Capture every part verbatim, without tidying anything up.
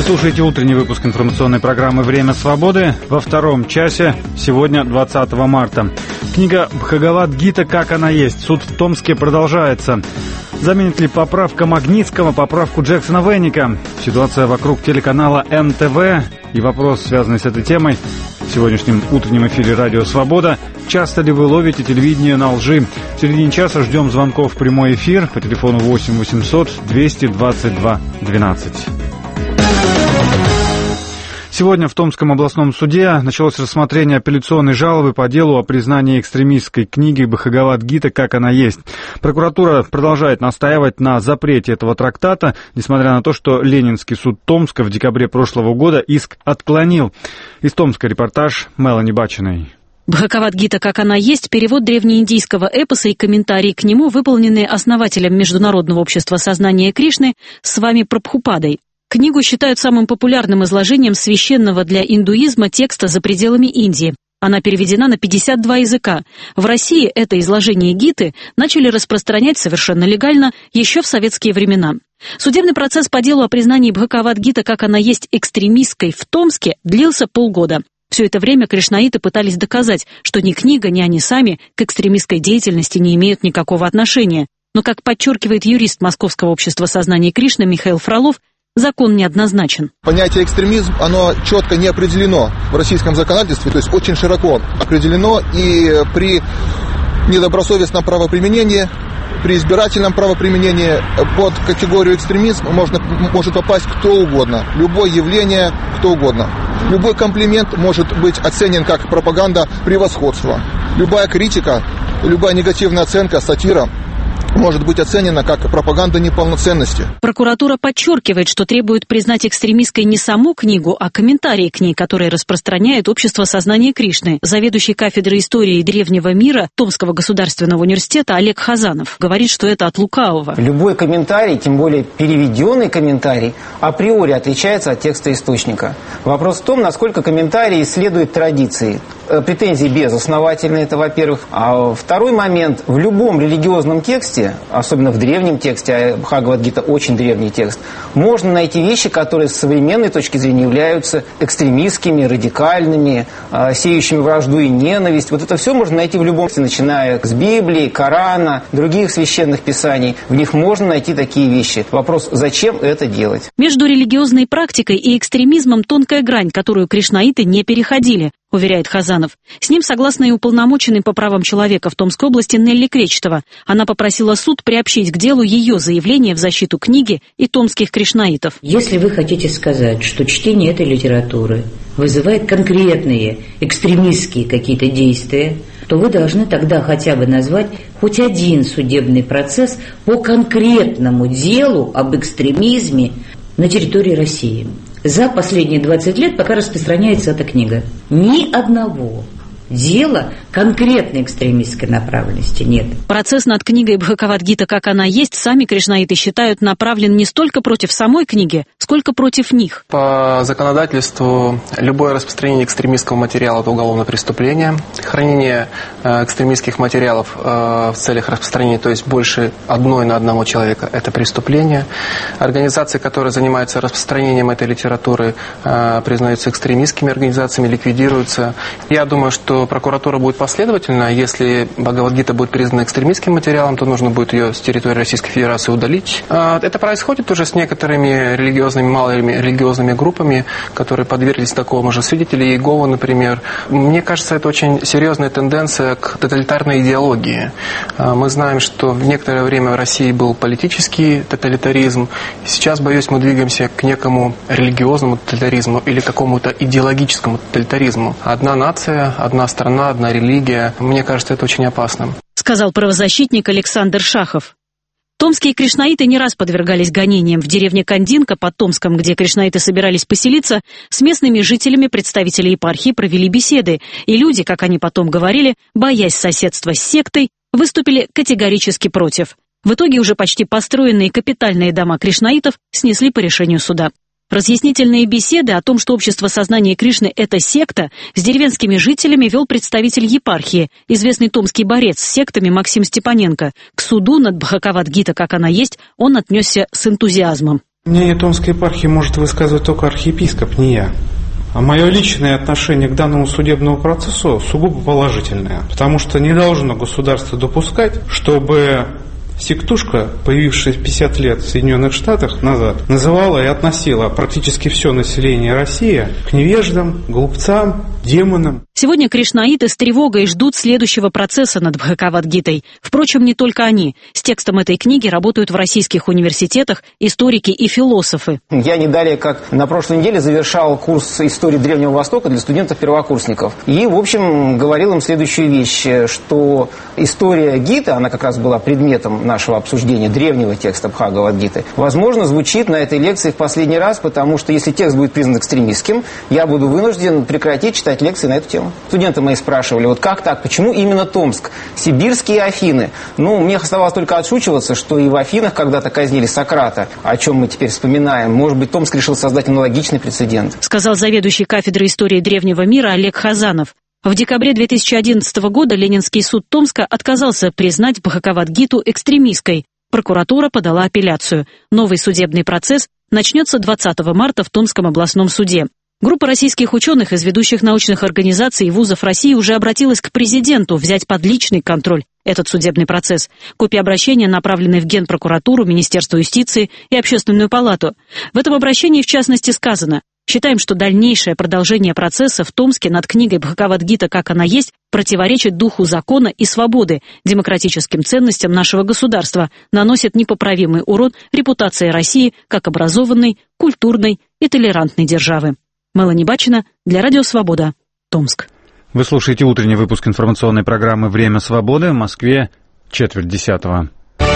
Слушайте утренний выпуск информационной программы «Время свободы» во втором часе, сегодня двадцатого марта. Книга Бхагавад-гита «Как она есть». Суд в Томске продолжается. Заменит ли поправка Магнитского поправку Джексона Веника? Ситуация вокруг телеканала эн тэ вэ и вопрос, связанный с этой темой, в сегодняшнем утреннем эфире «Радио Свобода». Часто ли вы ловите телевидение на лжи? В середине часа ждем звонков в прямой эфир по телефону восемь восемьсот двести двадцать два двенадцать. Сегодня в Томском областном суде началось рассмотрение апелляционной жалобы по делу о признании экстремистской книги Бхагавад-гита «Как она есть». Прокуратура продолжает настаивать на запрете этого трактата, несмотря на то, что Ленинский суд Томска в декабре прошлого года иск отклонил. Из Томска репортаж Мелани Бачиной. Бхагавад-гита «Как она есть» — перевод древнеиндийского эпоса и комментарии к нему, выполненные основателем Международного общества сознания Кришны Свами Прабхупадой. Книгу считают самым популярным изложением священного для индуизма текста за пределами Индии. Она переведена на пятьдесят два языка. В России это изложение гиты начали распространять совершенно легально еще в советские времена. Судебный процесс по делу о признании Бхагавад-гита «Как она есть» экстремистской в Томске длился полгода. Все это время кришнаиты пытались доказать, что ни книга, ни они сами к экстремистской деятельности не имеют никакого отношения. Но, как подчеркивает юрист Московского общества сознания Кришны Михаил Фролов, закон неоднозначен. Понятие экстремизм, оно четко не определено в российском законодательстве, то есть очень широко определено, и при недобросовестном правоприменении, при избирательном правоприменении под категорию экстремизм можно, может попасть кто угодно, любое явление, кто угодно. Любой комплимент может быть оценен как пропаганда превосходства. Любая критика, любая негативная оценка, сатира может быть оценена как пропаганда неполноценности. Прокуратура подчеркивает, что требует признать экстремистской не саму книгу, а комментарии к ней, которые распространяет Общество сознания Кришны. Заведующий кафедрой истории древнего мира Томского государственного университета Олег Хазанов говорит, что это от лукавого. Любой комментарий, тем более переведенный комментарий, априори отличается от текста источника. Вопрос в том, насколько комментарий следует традиции. Претензии безосновательны, это во-первых. А второй момент, в любом религиозном тексте, особенно в древнем тексте, а Бхагавад-гита очень древний текст, можно найти вещи, которые с современной точки зрения являются экстремистскими, радикальными, сеющими вражду и ненависть. Вот это все можно найти в любом тексте, начиная с Библии, Корана, других священных писаний. В них можно найти такие вещи. Вопрос, зачем это делать? Между религиозной практикой и экстремизмом тонкая грань, которую кришнаиты не переходили, уверяет Хазанов. С ним согласна и уполномоченный по правам человека в Томской области Нелли Кречетова. Она попросила суд приобщить к делу ее заявление в защиту книги и томских кришнаитов. Если вы хотите сказать, что чтение этой литературы вызывает конкретные экстремистские какие-то действия, то вы должны тогда хотя бы назвать хоть один судебный процесс по конкретному делу об экстремизме на территории России. За последние двадцать лет, пока распространяется эта книга, ни одного дела конкретной экстремистской направленности нет. Процесс над книгой Бхагавад-гита «Как она есть» сами кришнаиты считают направлен не столько против самой книги, сколько против них. По законодательству любое распространение экстремистского материала – это уголовное преступление. Хранение э, экстремистских материалов э, в целях распространения, то есть больше одной на одного человека – это преступление. Организации, которые занимаются распространением этой литературы, э, признаются экстремистскими организациями, ликвидируются. Я думаю, что прокуратура будет последовательна. Если Бхагавад-гита будет признана экстремистским материалом, то нужно будет ее с территории Российской Федерации удалить. Это происходит уже с некоторыми религиозными, малыми религиозными группами, которые подверглись такому же. Свидетели Иеговы, например. Мне кажется, это очень серьезная тенденция к тоталитарной идеологии. Мы знаем, что в некоторое время в России был политический тоталитаризм. Сейчас, боюсь, мы двигаемся к некому религиозному тоталитаризму или какому-то идеологическому тоталитаризму. Одна нация, одна страна, одна религия. Мне кажется, это очень опасно. Сказал правозащитник Александр Шахов. Томские кришнаиты не раз подвергались гонениям. В деревне Кандинка под Томском, где кришнаиты собирались поселиться, с местными жителями представители епархии провели беседы. И люди, как они потом говорили, боясь соседства с сектой, выступили категорически против. В итоге уже почти построенные капитальные дома кришнаитов снесли по решению суда. Разъяснительные беседы о том, что общество сознания Кришны – это секта, с деревенскими жителями вел представитель епархии, известный томский борец с сектами Максим Степаненко. К суду над Бхагавад-гита «Как она есть» он отнесся с энтузиазмом. Мнение Томской епархии может высказывать только архиепископ, не я. А мое личное отношение к данному судебному процессу сугубо положительное, потому что не должно государство допускать, чтобы сектушка, появившаяся пятьдесят лет в Соединенных Штатах назад, называла и относила практически все население России к невеждам, глупцам, демонам. Сегодня кришнаиты с тревогой ждут следующего процесса над Бхагавад-гитой. Впрочем, не только они. С текстом этой книги работают в российских университетах историки и философы. Я не далее, как на прошлой неделе, завершал курс истории Древнего Востока для студентов-первокурсников. И, в общем, говорил им следующую вещь, что история Гиты, она как раз была предметом нашего обсуждения древнего текста Бхагавад-гиты, возможно, звучит на этой лекции в последний раз, потому что если текст будет признан экстремистским, я буду вынужден прекратить читать лекции на эту тему. Студенты мои спрашивали, вот как так, почему именно Томск, сибирские Афины? Ну, мне оставалось только отшучиваться, что и в Афинах когда-то казнили Сократа, о чем мы теперь вспоминаем. Может быть, Томск решил создать аналогичный прецедент. Сказал заведующий кафедрой истории древнего мира Олег Хазанов. В декабре две тысячи одиннадцатого года Ленинский суд Томска отказался признать Бхагавад-гиту экстремистской. Прокуратура подала апелляцию. Новый судебный процесс начнется двадцатого марта в Томском областном суде. Группа российских ученых из ведущих научных организаций и вузов России уже обратилась к президенту взять под личный контроль этот судебный процесс. Копии обращения направлены в Генпрокуратуру, Министерство юстиции и Общественную палату. В этом обращении, в частности, сказано: «Считаем, что дальнейшее продолжение процесса в Томске над книгой Бхагавад-гита «Как она есть» противоречит духу закона и свободы, демократическим ценностям нашего государства, наносит непоправимый урон репутации России как образованной, культурной и толерантной державы». Мелани Бачина для Радио Свобода, Томск. Вы слушаете утренний выпуск информационной программы «Время свободы». В Москве четверть десятого.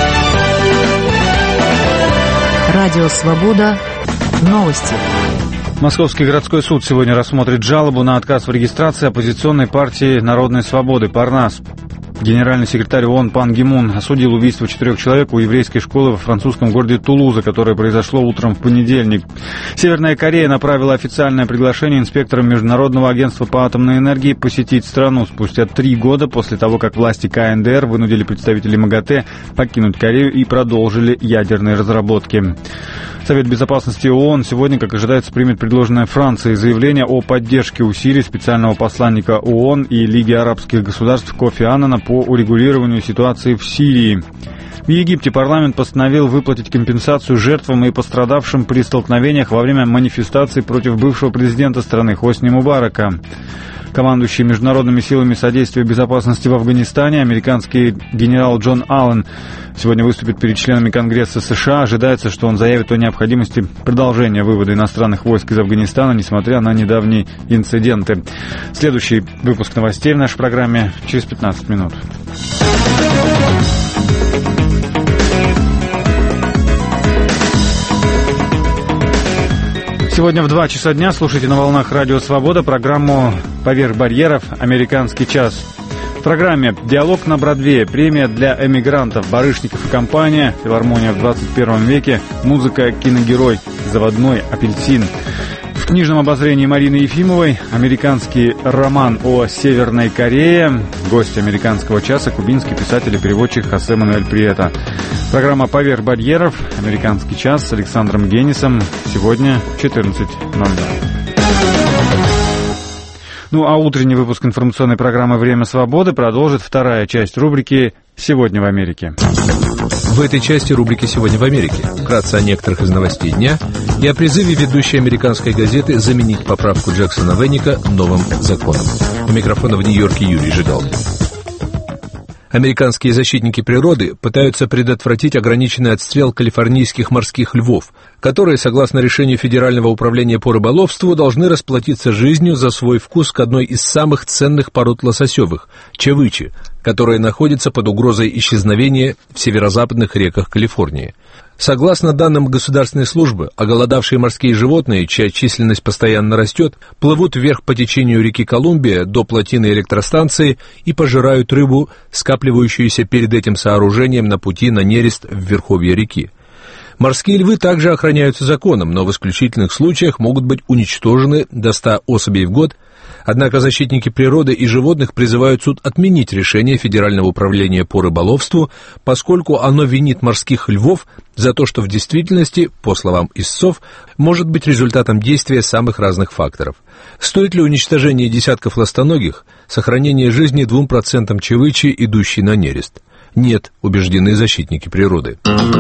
Радио Свобода. Новости. Московский городской суд сегодня рассмотрит жалобу на отказ в регистрации оппозиционной партии «Народной свободы» «Парнас». Генеральный секретарь ООН Пан Ги Мун осудил убийство четырех человек у еврейской школы во французском городе Тулуза, которое произошло утром в понедельник. Северная Корея направила официальное приглашение инспекторам Международного агентства по атомной энергии посетить страну спустя три года после того, как власти ка эн дэ эр вынудили представителей МАГАТЭ покинуть Корею и продолжили ядерные разработки. Совет безопасности ООН сегодня, как ожидается, примет предложенное Францией заявление о поддержке усилий специального посланника ООН и Лиги арабских государств Кофи Аннана по урегулированию ситуации в Сирии. В Египте парламент постановил выплатить компенсацию жертвам и пострадавшим при столкновениях во время манифестаций против бывшего президента страны Хосни Мубарака. Командующий международными силами содействия безопасности в Афганистане, американский генерал Джон Аллен, сегодня выступит перед членами Конгресса США. Ожидается, что он заявит о необходимости продолжения вывода иностранных войск из Афганистана, несмотря на недавние инциденты. Следующий выпуск новостей в нашей программе через пятнадцать минут. Сегодня в два часа дня слушайте на волнах Радио Свобода программу «Поверх барьеров. Американский час». В программе «Диалог на Бродвее», премия для эмигрантов, Барышников и компания, филармония в двадцать первом веке, музыка «Киногерой», заводной апельсин. В книжном обозрении Марины Ефимовой американский роман о Северной Корее, гость американского часа, кубинский писатель и переводчик Хосе Мануэль Прието. Программа «Поверх барьеров. Американский час» с Александром Генисом сегодня в четырнадцать ноль ноль. Ну а утренний выпуск информационной программы «Время свободы» продолжит вторая часть рубрики «Сегодня в Америке». В этой части рубрики «Сегодня в Америке» вкратце о некоторых из новостей дня и о призыве ведущей американской газеты заменить поправку Джексона Венника новым законом. У микрофона в Нью-Йорке Юрий Жигалкин. Американские защитники природы пытаются предотвратить ограниченный отстрел калифорнийских морских львов, которые, согласно решению Федерального управления по рыболовству, должны расплатиться жизнью за свой вкус к одной из самых ценных пород лососевых – чавычи, которая находится под угрозой исчезновения в северо-западных реках Калифорнии. Согласно данным государственной службы, оголодавшие морские животные, чья численность постоянно растет, плывут вверх по течению реки Колумбия до плотины электростанции и пожирают рыбу, скапливающуюся перед этим сооружением на пути на нерест в верховье реки. Морские львы также охраняются законом, но в исключительных случаях могут быть уничтожены до ста особей в год, Однако защитники природы и животных призывают суд отменить решение Федерального управления по рыболовству, поскольку оно винит морских львов за то, что в действительности, по словам истцов, может быть результатом действия самых разных факторов. Стоит ли уничтожение десятков ластоногих сохранение жизни двум процентам чевычи, идущей на нерест? Нет, убеждены защитники природы.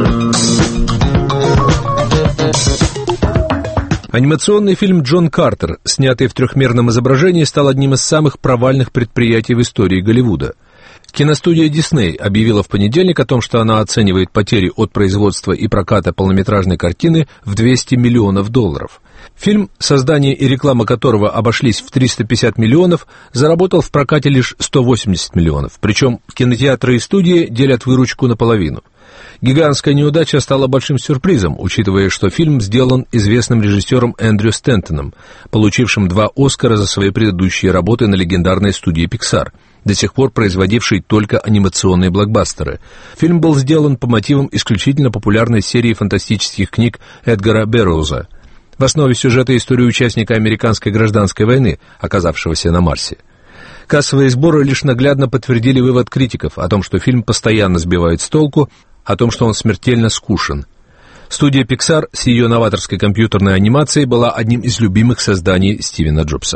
Анимационный фильм «Джон Картер», снятый в трехмерном изображении, стал одним из самых провальных предприятий в истории Голливуда. Киностудия Disney объявила в понедельник о том, что она оценивает потери от производства и проката полнометражной картины в двести миллионов долларов. Фильм, создание и реклама которого обошлись в триста пятьдесят миллионов, заработал в прокате лишь сто восемьдесят миллионов, причем кинотеатры и студии делят выручку наполовину. Гигантская неудача стала большим сюрпризом, учитывая, что фильм сделан известным режиссером Эндрю Стентоном, получившим два «Оскара» за свои предыдущие работы на легендарной студии Pixar, до сих пор производившей только анимационные блокбастеры. Фильм был сделан по мотивам исключительно популярной серии фантастических книг Эдгара Берроуза. В основе сюжета история участника американской гражданской войны, оказавшегося на Марсе. Кассовые сборы лишь наглядно подтвердили вывод критиков о том, что фильм постоянно сбивает с толку, о том, что он смертельно скучен. Студия Pixar с ее новаторской компьютерной анимацией была одним из любимых созданий Стивена Джобса.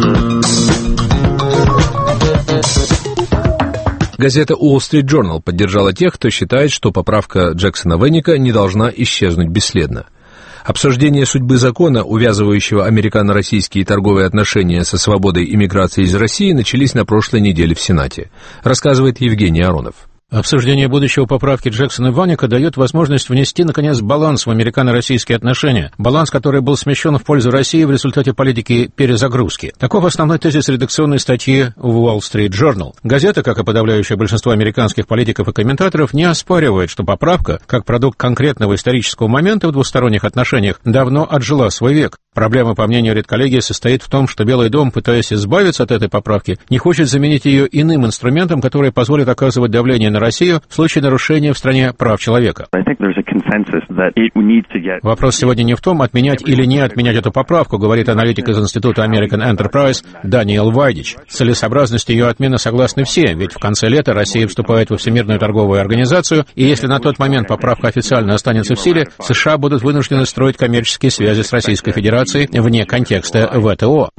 Газета Wall Street Journal поддержала тех, кто считает, что поправка Джексона Венника не должна исчезнуть бесследно. Обсуждение судьбы закона, увязывающего американо-российские торговые отношения со свободой иммиграции из России, начались на прошлой неделе в Сенате, рассказывает Евгений Аронов. Обсуждение будущего поправки Джексона Венника дает возможность внести, наконец, баланс в американо-российские отношения. Баланс, который был смещен в пользу России в результате политики перезагрузки. Таков основной тезис редакционной статьи в Wall Street Journal. Газета, как и подавляющее большинство американских политиков и комментаторов, не оспаривает, что поправка, как продукт конкретного исторического момента в двусторонних отношениях, давно отжила свой век. Проблема, по мнению редколлегии, состоит в том, что Белый дом, пытаясь избавиться от этой поправки, не хочет заменить ее иным инструментом, который позволит оказывать давление на Россию в случае нарушения в стране прав человека. Вопрос сегодня не в том, отменять или не отменять эту поправку, говорит аналитик из Института American Enterprise Даниэл Вайдич. Целесообразность ее отмены согласны все, ведь в конце лета Россия вступает во Всемирную торговую организацию, и если на тот момент поправка официально останется в силе, США будут вынуждены строить коммерческие связи с Российской Федерацией вне контекста ВТО.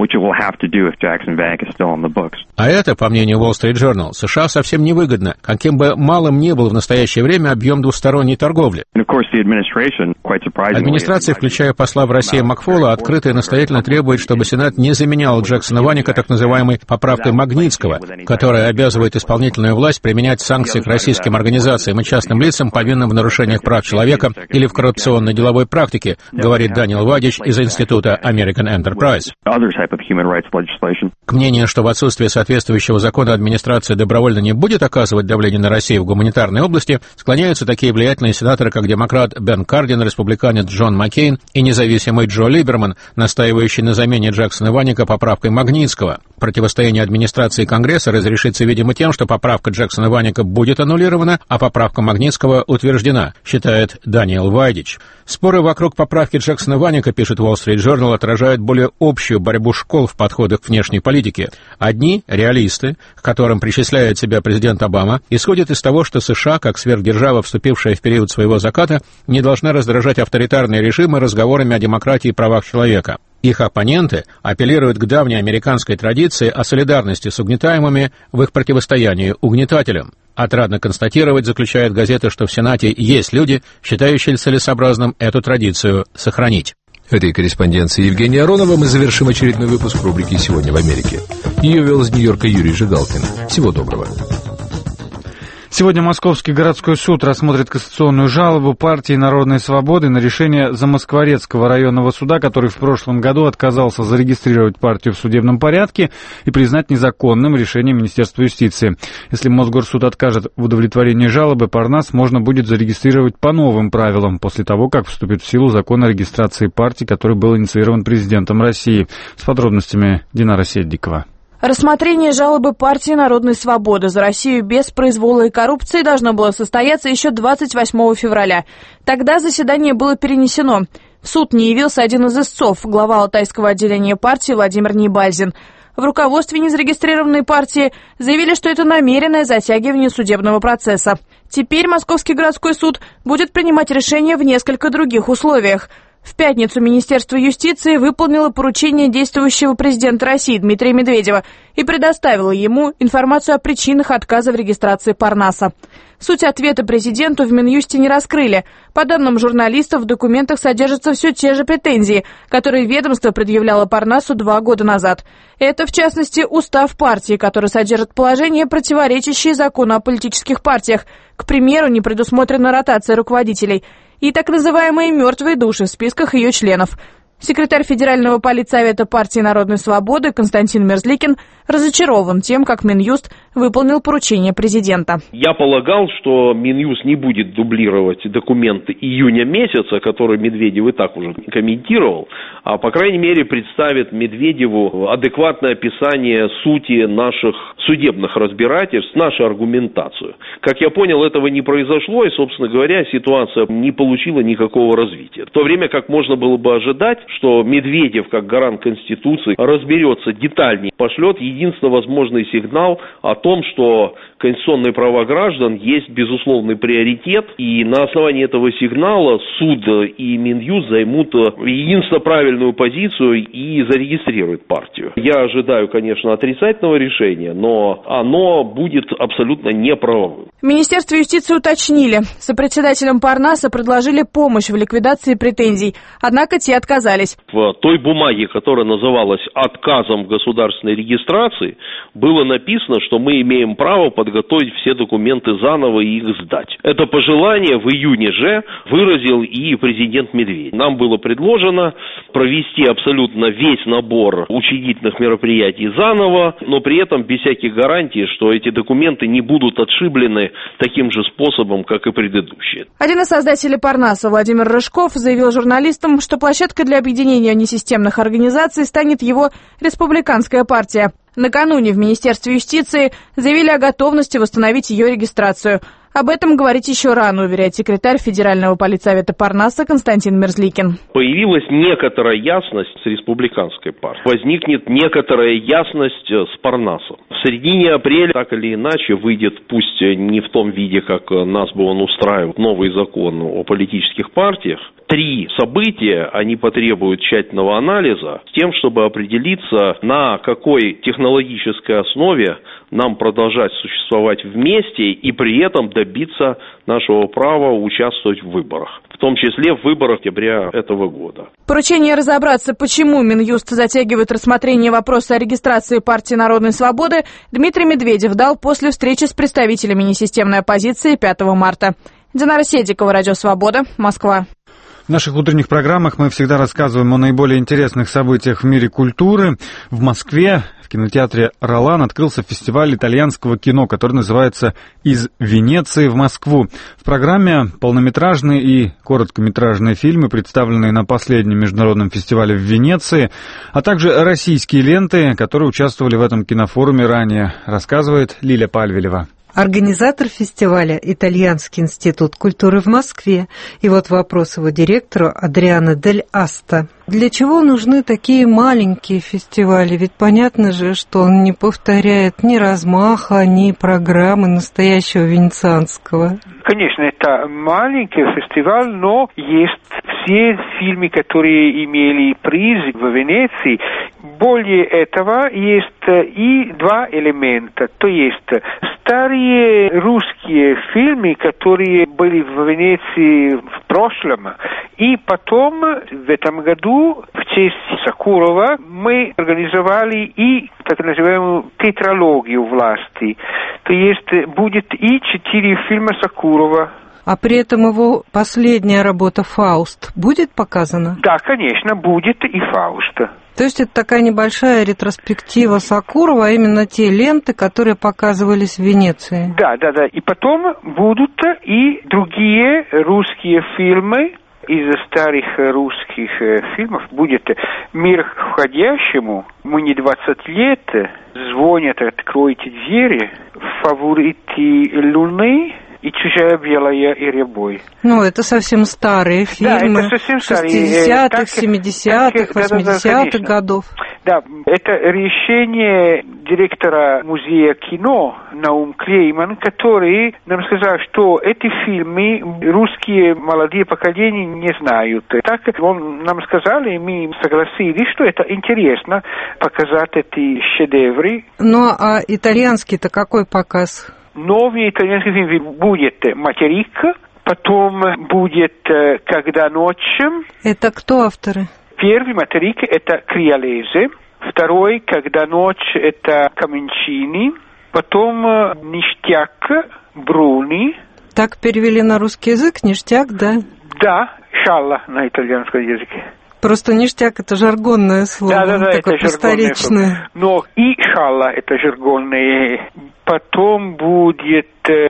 А это, по мнению Wall Street Journal, США совсем невыгодно, каким бы малым ни был в настоящее время объем двусторонней торговли. Администрация, включая посла в России Макфола, открыто и настоятельно требует, чтобы Сенат не заменял Джексона Венника так называемой поправкой Магнитского, которая обязывает исполнительную власть применять санкции к российским организациям и частным лицам, повинным в нарушениях прав человека или в коррупционной деловой практике, говорит Даниэл Вайдич из Института American Enterprise. К мнению, что в отсутствие соответствующего закона администрация добровольно не будет оказывать давление на Россию в гуманитарной области, склоняются такие влиятельные сенаторы, как демократ Бен Кардин, республиканец Джон Маккейн и независимый Джо Либерман, настаивающий на замене Джексона Венника поправкой Магнитского. Противостояние администрации и Конгресса разрешится, видимо, тем, что поправка Джексона Венника будет аннулирована, а поправка Магнитского утверждена, считает Даниэл Вайдич. Споры вокруг поправки Джексона Венника, пишет Wall Street Journal, отражают более общую борьбу школ в подходах к внешней политике. Одни, реалисты, к которым причисляет себя президент Обама, исходят из того, что США, как сверхдержава, вступившая в период своего заката, не должна раздражать авторитарные режимы разговорами о демократии и правах человека. Их оппоненты апеллируют к давней американской традиции о солидарности с угнетаемыми в их противостоянии угнетателям. Отрадно констатировать, заключает газета, что в Сенате есть люди, считающие целесообразным эту традицию сохранить. Этой корреспонденцией Евгения Аронова мы завершим очередной выпуск рубрики «Сегодня в Америке». Ее вел из Нью-Йорка Юрий Жигалкин. Всего доброго. Сегодня Московский городской суд рассмотрит кассационную жалобу партии «Народной свободы» на решение Замоскворецкого районного суда, который в прошлом году отказался зарегистрировать партию в судебном порядке и признать незаконным решение Министерства юстиции. Если Мосгорсуд откажет в удовлетворении жалобы, Парнас можно будет зарегистрировать по новым правилам после того, как вступит в силу закон о регистрации партии, который был инициирован президентом России. С подробностями Динара Седдикова. Рассмотрение жалобы партии «Народной свободы» за Россию без произвола и коррупции должно было состояться еще двадцать восьмого февраля. Тогда заседание было перенесено. В суд не явился один из истцов, глава Алтайского отделения партии Владимир Небальзин. в руководстве незарегистрированной партии заявили, что это намеренное затягивание судебного процесса. Теперь Московский городской суд будет принимать решения в несколько других условиях. В пятницу Министерство юстиции выполнило поручение действующего президента России Дмитрия Медведева и предоставило ему информацию о причинах отказа в регистрации Парнаса. Суть ответа президенту в Минюсте не раскрыли. По данным журналистов, в документах содержатся все те же претензии, которые ведомство предъявляло Парнасу два года назад. Это, в частности, устав партии, который содержит положения, противоречащие закону о политических партиях. К примеру, не предусмотрена ротация руководителей и так называемые «мертвые души» в списках ее членов. Секретарь Федерального политсовета партии «Народной свободы» Константин Мерзликин разочарован тем, как Минюст выполнил поручение президента. Я полагал, что Минюст не будет дублировать документы июня месяца, которые Медведев и так уже комментировал, а по крайней мере представит Медведеву адекватное описание сути наших судебных разбирательств, нашу аргументацию. Как я понял, этого не произошло, и, собственно говоря, ситуация не получила никакого развития. В то время как можно было бы ожидать, что Медведев, как гарант Конституции, разберется детальнее, пошлет единственно возможный сигнал о том, что конституционные права граждан есть безусловный приоритет, и на основании этого сигнала суд и Минюст займут единственно правильную позицию и зарегистрируют партию. Я ожидаю, конечно, отрицательного решения, но оно будет абсолютно неправовым. В Министерстве юстиции уточнили, сопредседателям Парнаса предложили помощь в ликвидации претензий, однако те отказались. В той бумаге, которая называлась «отказом в государственной регистрации», было написано, что мы имеем право подготовить все документы заново и их сдать. Это пожелание в июне же выразил и президент Медведев. Нам было предложено провести абсолютно весь набор учредительных мероприятий заново, но при этом без всяких гарантий, что эти документы не будут отшиблены таким же способом, как и предыдущие. Один из создателей Парнаса, Владимир Рыжков, заявил журналистам, что площадкой для объединения несистемных организаций станет его республиканская партия. Накануне в Министерстве юстиции заявили о готовности восстановить ее регистрацию. Об этом говорить еще рано, уверяет секретарь Федерального политсовета Парнаса Константин Мерзликин. Появилась некоторая ясность с республиканской партией. Возникнет некоторая ясность с Парнасом. В середине апреля, так или иначе, выйдет, пусть не в том виде, как нас бы он устраивал, новый закон о политических партиях. Три события, они потребуют тщательного анализа с тем, чтобы определиться, на какой технологической основе нам продолжать существовать вместе и при этом добиться нашего права участвовать в выборах, в том числе в выборах октября этого года. Поручение разобраться, почему Минюст затягивает рассмотрение вопроса о регистрации партии «Народной свободы», Дмитрий Медведев дал после встречи с представителями несистемной оппозиции пятого марта. Динара Седикова, Радио Свобода, Москва. В наших утренних программах мы всегда рассказываем о наиболее интересных событиях в мире культуры. В Москве в кинотеатре «Ролан» открылся фестиваль итальянского кино, который называется «Из Венеции в Москву». В программе полнометражные и короткометражные фильмы, представленные на последнем международном фестивале в Венеции, а также российские ленты, которые участвовали в этом кинофоруме ранее, рассказывает Лиля Пальвелева. Организатор фестиваля «Итальянский институт культуры в Москве». И вот вопрос его директору Адриано Дель Аста. Для чего нужны такие маленькие фестивали? Ведь понятно же, что он не повторяет ни размаха, ни программы настоящего венецианского. Конечно, это маленький фестиваль, но есть все фильмы, которые имели приз в Венеции. Более этого, есть и два элемента. То есть старые русские фильмы, которые были в Венеции в прошлом. И потом, в этом году, в честь Сакурова, мы организовали и так называемую тетралогию власти. То есть будет и четыре фильма Сакурова. А при этом его последняя работа «Фауст» будет показана? Да, конечно, будет и «Фауст». То есть это такая небольшая ретроспектива Сакурова, а именно те ленты, которые показывались в Венеции? Да, да, да. И потом будут и другие русские фильмы. Из старых русских фильмов будет «Мир входящему», «Мы не двадцать лет», «Звонят, откройте двери», «Фавориты Луны» и «Чужая белая и рябой». Ну, это совсем старые фильмы. Да, это совсем старые. шестидесятых, семидесятых, восьмидесятых годов. Да, это решение директора музея кино Наум Клейман, который нам сказал, что эти фильмы русские молодые поколения не знают. Так он нам сказал, и мы согласились, что это интересно показать эти шедевры. Ну, а итальянский-то какой показ? Новый итальянский фильм будет «Материк», потом будет «Когда ночь». Это кто авторы? Первый «Материк» — это Криолезе, второй «Когда ночь» — это Каменчини, потом «Ништяк» Бруни. Так перевели на русский язык «Ништяк», да? Да, «Шалла» на итальянском языке. Просто ништяк — это жаргонное слово, да, да, да, такое это просторечное. Но и шалла — это жаргонное. Потом будет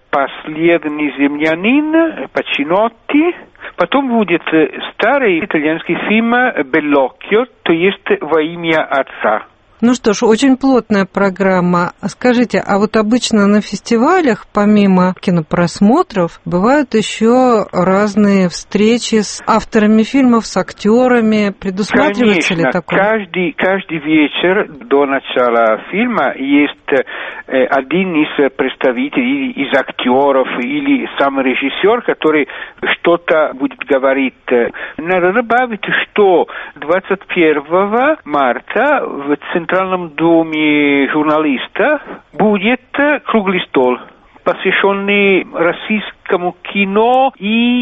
«Последний землянин» Пачинотти. Потом будет старый итальянский фильм «Беллоккио», то есть «Во имя отца». Ну что ж, очень плотная программа. Скажите, а вот обычно на фестивалях, помимо кинопросмотров, бывают еще разные встречи с авторами фильмов, с актерами. Предусматривается Конечно, ли такое? Каждый, каждый вечер до начала фильма есть э, один из представителей, из актеров или сам режиссер, который что-то будет говорить. Надо добавить, что двадцать первого марта в Центральном В Центральном доме журналиста будет круглый стол, посвященный российскому кино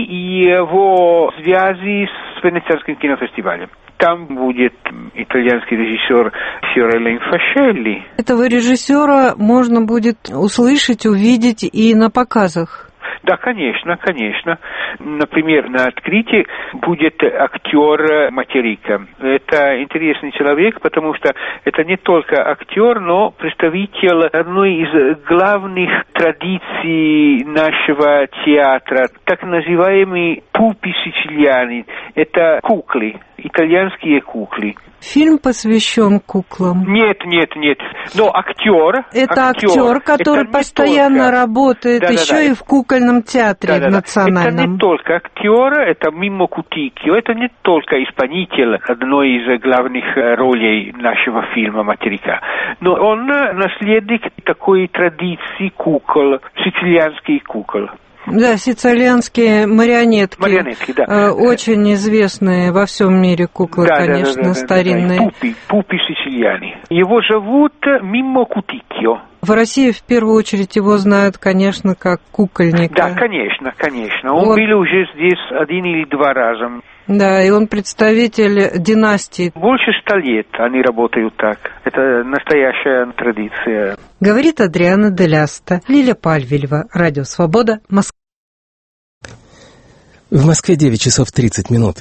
и его связи с Венецианским кинофестивалем. Там будет итальянский режиссер Фиорелло Инфашелли. Этого режиссера можно будет услышать, увидеть и на показах. Да, конечно, конечно. Например, на открытии будет актер Материка. Это интересный человек, потому что это не только актер, но представитель одной из главных традиций нашего театра, так называемый пупи сицилиани. Это куклы, итальянские куклы. Фильм посвящен куклам? Нет, нет, нет. Но актер... Это актер, актер который это постоянно только... работает да, еще да, да. и в кукольном театре да, да, в национальном. Это не только актер, это Миммо Кутикио, это не только исполнитель одной из главных ролей нашего фильма «Материка», но он наследник такой традиции кукол, сицилианских кукол. Да, сицилианские марионетки. Марионетки, да. Очень известные во всем мире куклы, да, конечно, да, да, да, старинные. Да, да. Пупи, пупи сицилиани. Его зовут Миммо Кутикио. В России в первую очередь его знают, конечно, как кукольника. Да, конечно, конечно. Он вот. был уже здесь один или два раза. Да, и он представитель династии. Больше ста лет они работают так. Это настоящая традиция. Говорит Адриана Дель Аста. Лиля Пальвелева. Радио «Свобода», Москва. В Москве девять часов тридцать минут.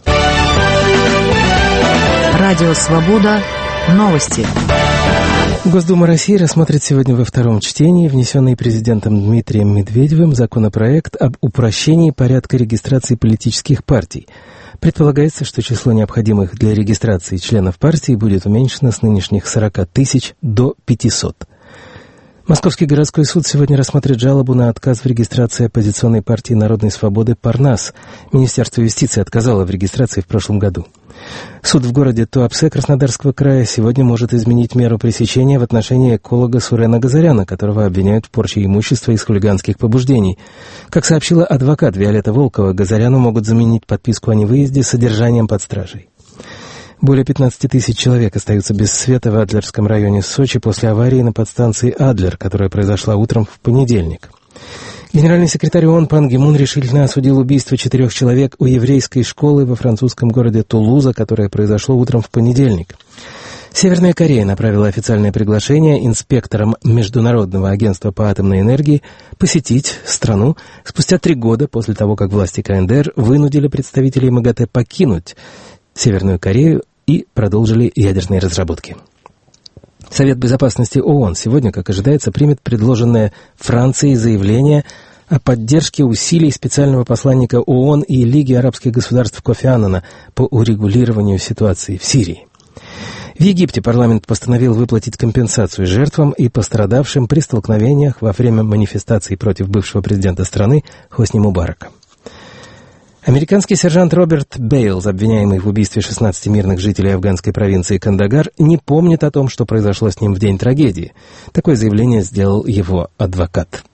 Радио «Свобода», новости. Госдума России рассмотрит сегодня во втором чтении внесенный президентом Дмитрием Медведевым законопроект об упрощении порядка регистрации политических партий. Предполагается, что число необходимых для регистрации членов партии будет уменьшено с нынешних сорока тысяч до пятисот. Московский городской суд сегодня рассмотрит жалобу на отказ в регистрации оппозиционной партии Народной свободы «Парнас». Министерство юстиции отказало в регистрации в прошлом году. Суд в городе Туапсе Краснодарского края сегодня может изменить меру пресечения в отношении эколога Сурена Газаряна, которого обвиняют в порче имущества из хулиганских побуждений. Как сообщила адвокат Виолетта Волкова, Газаряну могут заменить подписку о невыезде содержанием под стражей. Более пятнадцати тысяч человек остаются без света в Адлерском районе Сочи после аварии на подстанции Адлер, которая произошла утром в понедельник. Генеральный секретарь ООН Пан Ги Мун решительно осудил убийство четырех человек у еврейской школы во французском городе Тулуза, которое произошло утром в понедельник. Северная Корея направила официальное приглашение инспекторам Международного агентства по атомной энергии посетить страну спустя три года после того, как власти КНДР вынудили представителей МАГАТЭ покинуть Северную Корею и продолжили ядерные разработки. Совет безопасности ООН сегодня, как ожидается, примет предложенное Францией заявление о поддержке усилий специального посланника ООН и Лиги арабских государств Кофи Аннана по урегулированию ситуации в Сирии. В Египте парламент постановил выплатить компенсацию жертвам и пострадавшим при столкновениях во время манифестаций против бывшего президента страны Хосни Мубарака. Американский сержант Роберт Бейлз, обвиняемый в убийстве шестнадцати мирных жителей афганской провинции Кандагар, не помнит о том, что произошло с ним в день трагедии. Такое заявление сделал его адвокат.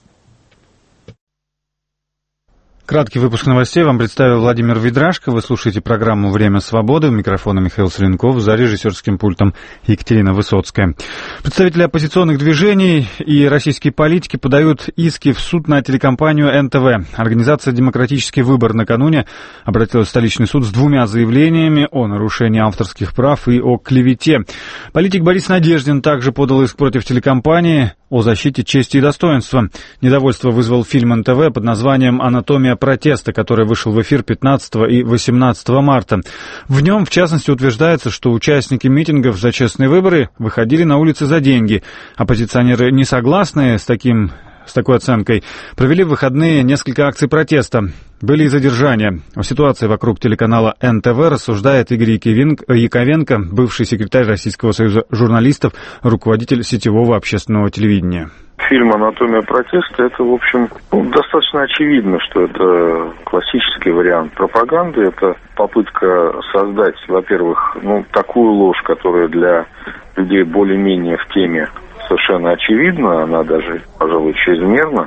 Краткий выпуск новостей вам представил Владимир Ведрашко. Вы слушаете программу «Время свободы». У микрофона Михаил Соленков, за режиссерским пультом Екатерина Высоцкая. Представители оппозиционных движений и российские политики подают иски в суд на телекомпанию эн тэ вэ. Организация «Демократический выбор» накануне обратилась в столичный суд с двумя заявлениями о нарушении авторских прав и о клевете. Политик Борис Надеждин также подал иск против телекомпании о защите чести и достоинства. Недовольство вызвал фильм эн тэ вэ под названием «Анатомия протеста», который вышел в эфир пятнадцатого и восемнадцатого марта. В нем, в частности, утверждается, что участники митингов за честные выборы выходили на улицы за деньги. Оппозиционеры, не согласные с таким с такой оценкой, провели в выходные несколько акций протеста. Были и задержания. О ситуации вокруг телеканала эн тэ вэ рассуждает Игорь Яковенко, бывший секретарь Российского союза журналистов, руководитель сетевого общественного телевидения. Фильм «Анатомия протеста» — это, в общем, ну, достаточно очевидно, что это классический вариант пропаганды. Это попытка создать, во-первых, ну, такую ложь, которая для людей более-менее в теме совершенно очевидна, она даже, пожалуй, чрезмерна.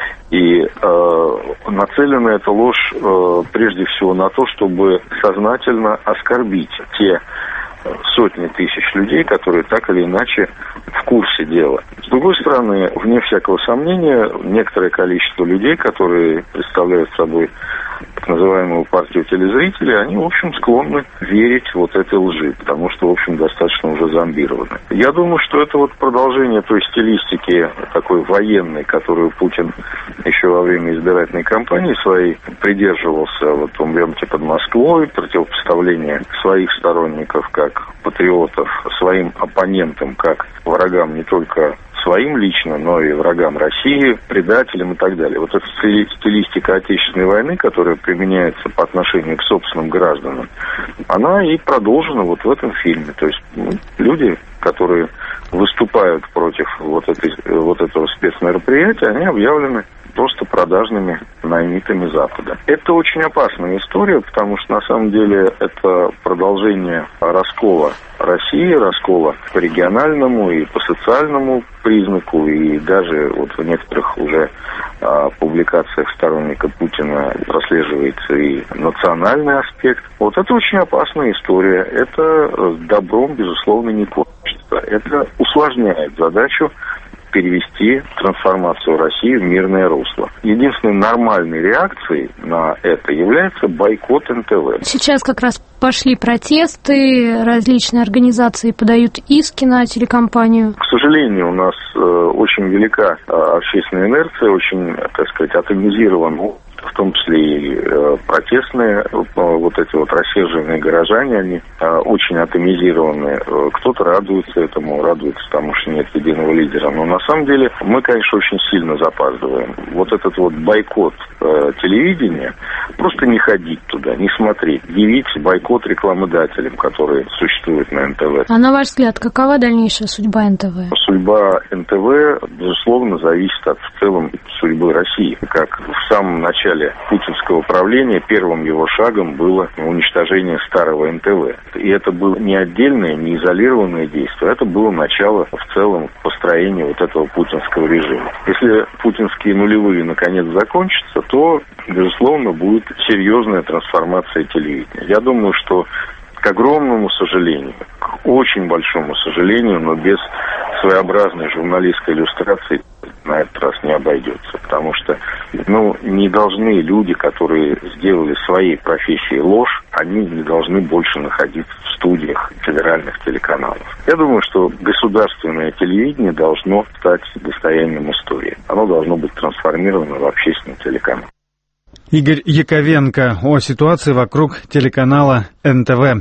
И э, нацелена эта ложь э, прежде всего на то, чтобы сознательно оскорбить те сотни тысяч людей, которые так или иначе в курсе дела. С другой стороны, вне всякого сомнения, некоторое количество людей, которые представляют собой так называемую партию телезрителей, они, в общем, склонны верить вот этой лжи, потому что, в общем, достаточно уже зомбированы. Я думаю, что это вот продолжение той стилистики такой военной, которую Путин еще во время избирательной кампании своей придерживался, вот он лемте под Москвой, противопоставление своих сторонников как патриотов своим оппонентам, как врагам не только своим лично, но и врагам России, предателям и так далее. Вот эта стилистика Отечественной войны, которая применяется по отношению к собственным гражданам, она и продолжена вот в этом фильме. То есть ну, люди, которые выступают против вот, этой, вот этого спецмероприятия, они объявлены просто продажными наймитами Запада. Это очень опасная история, потому что на самом деле это продолжение раскола России, раскола по региональному и по социальному признаку, и даже вот в некоторых уже а, публикациях сторонника Путина прослеживается и национальный аспект. Вот это очень опасная история. Это с добром, безусловно, не кончится. Это усложняет задачу перевести трансформацию России в мирное русло. Единственной нормальной реакцией на это является бойкот эн тэ вэ. Сейчас как раз пошли протесты, различные организации подают иски на телекомпанию. К сожалению, у нас э, очень велика э, общественная инерция, очень, так сказать, атомизирован, в том числе и э, протестные, э, вот эти вот рассерженные горожане, они э, очень атомизированы. Э, кто-то радуется этому, радуется тому, что нет единого лидера. Но на самом деле мы, конечно, очень сильно запаздываем. Вот этот вот бойкот э, телевидения, просто не ходить туда, не смотреть, явить бойкот рекламодателям, которые существуют на эн тэ вэ. А на ваш взгляд, какова дальнейшая судьба эн тэ вэ? Судьба эн тэ вэ, безусловно, зависит от в целом судьбы России. Как в самом начале путинского правления первым его шагом было уничтожение старого эн тэ вэ. И это было не отдельное, не изолированное действие, это было начало в целом построения вот этого путинского режима. Если путинские нулевые наконец закончатся, то, безусловно, будет серьезная трансформация телевидения. Я думаю, что к огромному сожалению, к очень большому сожалению, но без своеобразной журналистской иллюстрации на этот раз не обойдется. Потому что ну, не должны люди, которые сделали своей профессией ложь, они не должны больше находиться в студиях федеральных телеканалов. Я думаю, что государственное телевидение должно стать достоянием истории. Оно должно быть трансформировано в общественный телеканал. Игорь Яковенко о ситуации вокруг телеканала эн тэ вэ.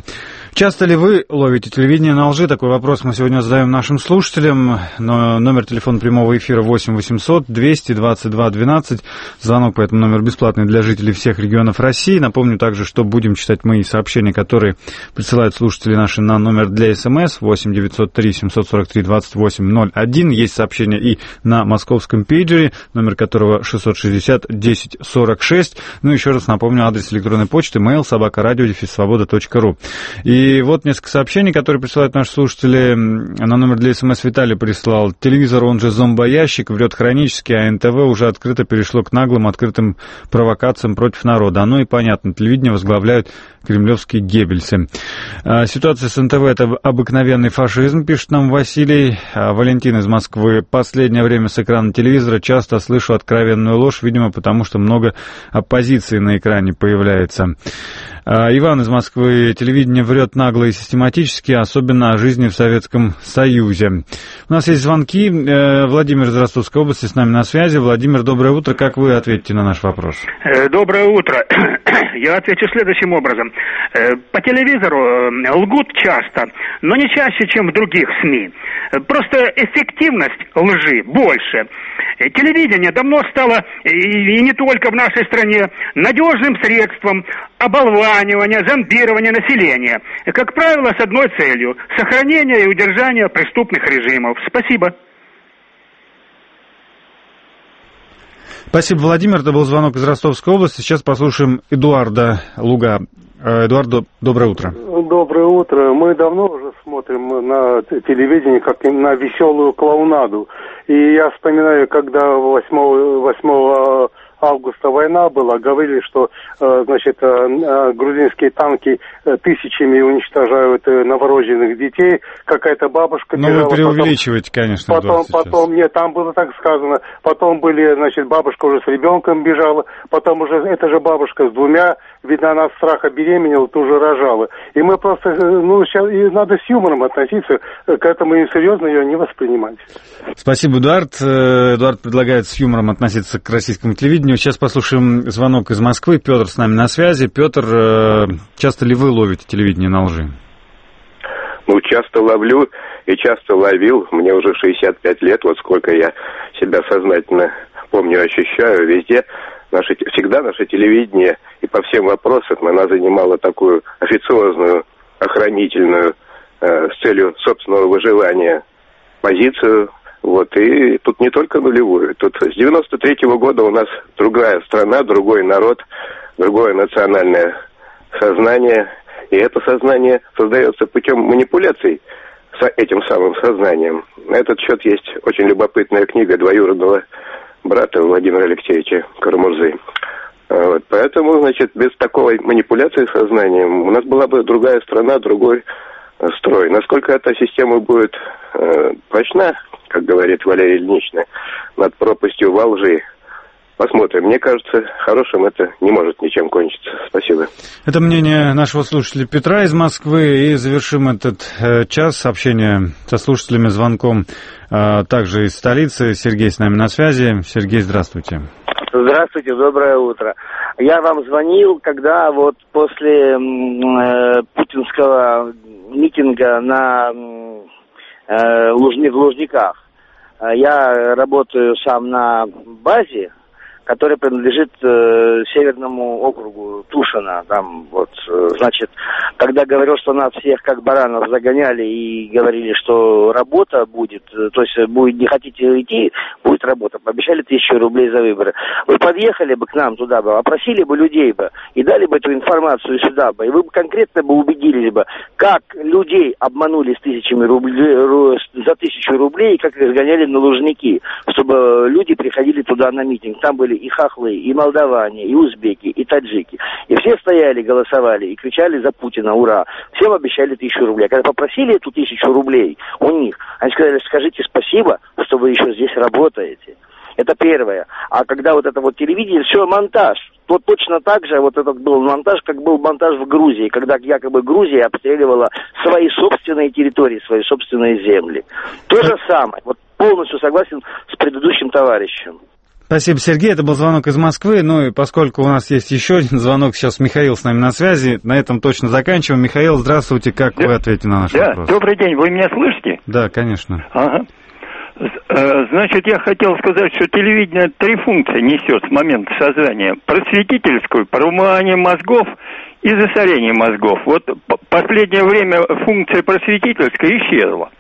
Часто ли вы ловите телевидение на лжи? Такой вопрос мы сегодня задаем нашим слушателям. Но номер телефона прямого эфира восемь восемьсот двести двадцать два двенадцать. Звонок по этому номеру бесплатный для жителей всех регионов России. Напомню также, что будем читать мои сообщения, которые присылают слушатели наши на номер для СМС восемь девятьсот три семьсот сорок три двадцать восемь ноль один. Есть сообщение и на московском пейджере, номер которого шестьсот шестьдесят десять сорок шесть. Ну, еще раз напомню, адрес электронной почты mail собака радио дефис свобода точка ру. И вот несколько сообщений, которые присылают наши слушатели. На номер для СМС Виталий прислал. Телевизор, он же зомбоящик, врет хронически, а эн тэ вэ уже открыто перешло к наглым, открытым провокациям против народа. Оно и понятно, телевидение возглавляют кремлевские геббельсы. Ситуация с эн тэ вэ — это обыкновенный фашизм, пишет нам Василий. Валентин из Москвы. Последнее время с экрана телевизора часто слышу откровенную ложь, видимо, потому что много оппозиции на экране появляется. Иван из Москвы. Телевидение врет нагло и систематически, особенно о жизни в Советском Союзе. У нас есть звонки. Владимир из Ростовской области с нами на связи. Владимир, доброе утро. Как вы ответите на наш вопрос? Доброе утро. Я отвечу следующим образом. По телевизору лгут часто, но не чаще, чем в других СМИ. Просто эффективность лжи больше. Телевидение давно стало, и не только в нашей стране, надежным средством оболванивания, зомбирования населения. Как правило, с одной целью – сохранение и удержание преступных режимов. Спасибо. Спасибо, Владимир. Это был звонок из Ростовской области. Сейчас послушаем Эдуарда Луга. Эдуард, доброе утро. Доброе утро. Мы давно уже смотрим на телевидение как на веселую клоунаду. И я вспоминаю, когда восьмого августа война была, говорили, что, значит, грузинские танки тысячами уничтожают новорожденных детей. Какая-то бабушка... Ну, вы преувеличиваете, потом, конечно, Потом, потом, нет, там было так сказано. Потом были, значит, бабушка уже с ребенком бежала. Потом уже, эта же бабушка с двумя, видно, она от страха беременела, тоже рожала. И мы просто, ну, сейчас и надо с юмором относиться к этому и серьезно ее не воспринимать. Спасибо, Эдуард. Эдуард предлагает с юмором относиться к российскому телевидению. Сейчас послушаем звонок из Москвы. Петр с нами на связи. Петр, часто ли вы ловите телевидение на лжи? Ну, часто ловлю и часто ловил. Мне уже шестьдесят пять лет, вот сколько я себя сознательно помню, ощущаю. Везде, наше, всегда наше телевидение и по всем вопросам она занимала такую официозную, охранительную, э, с целью собственного выживания позицию. Вот, и тут не только нулевую. Тут с девяносто третьего года у нас другая страна, другой народ, другое национальное сознание. И это сознание создается путем манипуляций с этим самым сознанием. На этот счет есть очень любопытная книга двоюродного брата Владимира Алексеевича Карамурзы. Вот, поэтому, значит, без такой манипуляции сознанием у нас была бы другая страна, другой строй. Насколько эта система будет э, прочна, как говорит Валерия Ильинична, над пропастью во лжи, посмотрим. Мне кажется, хорошим это не может ничем кончиться. Спасибо. Это мнение нашего слушателя Петра из Москвы. И завершим этот э, час общения со слушателями звонком э, также из столицы. Сергей с нами на связи. Сергей, здравствуйте. Здравствуйте, доброе утро. Я вам звонил, когда вот после э, путинского митинга на э, Лужни, в Лужниках. Я работаю сам на базе, которая принадлежит э, Северному округу Тушино. Там вот, э, значит, когда говорил, что нас всех как баранов загоняли и говорили, что работа будет, э, то есть будет, не хотите идти, будет работа. Пообещали тысячу рублей за выборы. Вы подъехали бы к нам туда бы, опросили бы людей бы и дали бы эту информацию сюда бы, и вы бы конкретно бы убедились бы, как людей обманули с тысячами рублей, за тысячу рублей, и как их сгоняли на Лужники, чтобы люди приходили туда на митинг. Там были и хохлы, и молдаване, и узбеки, и таджики. И все стояли, голосовали, и кричали за Путина, ура. Всем обещали тысячу рублей. А когда попросили эту тысячу рублей у них, они сказали, скажите спасибо, что вы еще здесь работаете. Это первое. А когда вот это вот телевидение, все, монтаж. То точно так же вот этот был монтаж, как был монтаж в Грузии, когда якобы Грузия обстреливала свои собственные территории, свои собственные земли. То же самое. Вот полностью согласен с предыдущим товарищем. Спасибо, Сергей. Это был звонок из Москвы. Ну и поскольку у нас есть еще один звонок, сейчас Михаил с нами на связи. На этом точно заканчиваем. Михаил, здравствуйте. Как да. вы ответите на наш да. вопрос? Добрый день. Вы меня слышите? Да, конечно. Ага. Значит, я хотел сказать, что телевидение три функции несет с момента создания. Просветительскую, промывание мозгов и засорение мозгов. Вот последнее время функция просветительская исчезла.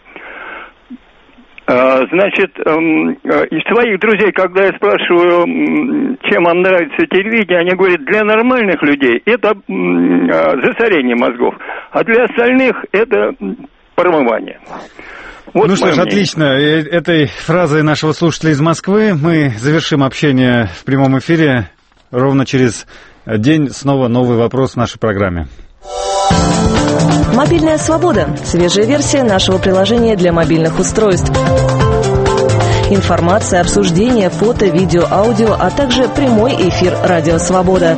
Значит, из своих друзей, когда я спрашиваю, чем вам нравится телевидение, они говорят, для нормальных людей это засорение мозгов, а для остальных это промывание. Вот ну что ж, отлично. Этой фразой нашего слушателя из Москвы мы завершим общение в прямом эфире. Ровно через день снова новый вопрос в нашей программе. Мобильная свобода. Свежая версия нашего приложения для мобильных устройств. Информация, обсуждение, фото, видео, аудио, а также прямой эфир «Радио Свобода».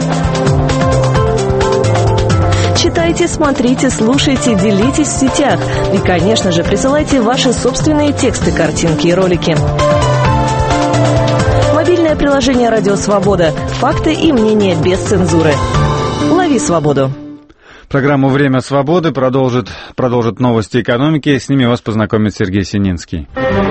Читайте, смотрите, слушайте, делитесь в сетях. И, конечно же, присылайте ваши собственные тексты, картинки и ролики. Мобильное приложение «Радио Свобода». Факты и мнения без цензуры. Лови свободу. Программу «Время свободы» продолжит, продолжит новости экономики. С ними вас познакомит Сергей Сининский.